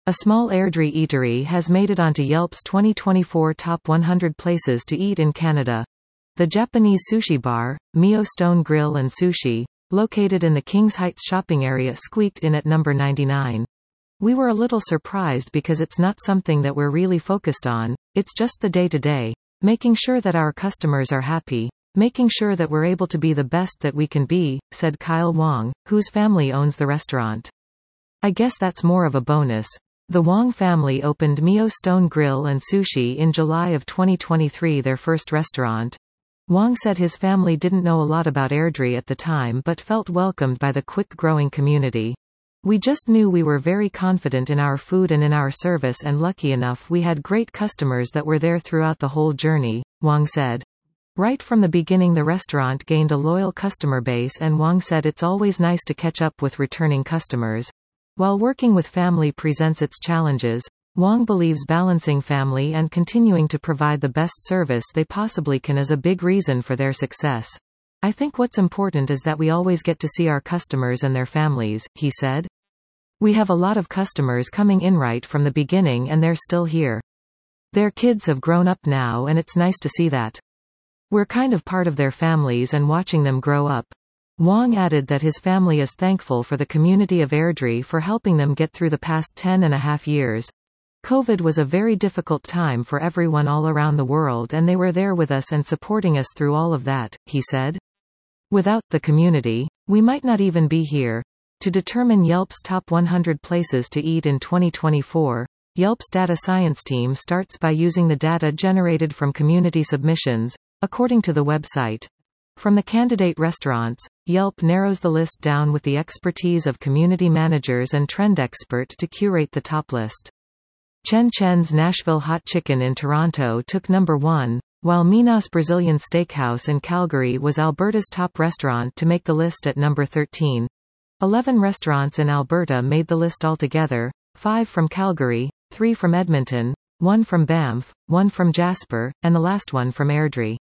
A small Airdrie eatery has made it onto Yelp's 2024 Top 100 Places to Eat in Canada. The Japanese sushi bar, Mio Stone Grill and Sushi, located in the Kings Heights shopping area, squeaked in at number 99. We were a little surprised because it's not something that we're really focused on, it's just the day-to-day, making sure that our customers are happy, making sure that we're able to be the best that we can be, said Kyle Wong, whose family owns the restaurant. I guess that's more of a bonus. The Wong family opened Mio Stone Grill and Sushi in July of 2023, their first restaurant. Wong said his family didn't know a lot about Airdrie at the time but felt welcomed by the quick-growing community. We just knew we were very confident in our food and in our service, and lucky enough we had great customers that were there throughout the whole journey, Wong said. Right from the beginning the restaurant gained a loyal customer base, and Wong said it's always nice to catch up with returning customers. While working with family presents its challenges, Wong believes balancing family and continuing to provide the best service they possibly can is a big reason for their success. I think what's important is that we always get to see our customers and their families, he said. We have a lot of customers coming in right from the beginning and they're still here. Their kids have grown up now and it's nice to see that. We're kind of part of their families and watching them grow up. Wong added that his family is thankful for the community of Airdrie for helping them get through the past 10.5 years. COVID was a very difficult time for everyone all around the world, and they were there with us and supporting us through all of that, he said. Without the community, we might not even be here. To determine Yelp's top 100 places to eat in 2024, Yelp's data science team starts by using the data generated from community submissions, according to the website. From the candidate restaurants, Yelp narrows the list down with the expertise of community managers and trend expert to curate the top list. Chen Chen's Nashville Hot Chicken in Toronto took number 1, while Minas Brazilian Steakhouse in Calgary was Alberta's top restaurant to make the list at number 13. 11 restaurants in Alberta made the list altogether, 5 from Calgary, 3 from Edmonton, 1 from Banff, 1 from Jasper, and the last one from Airdrie.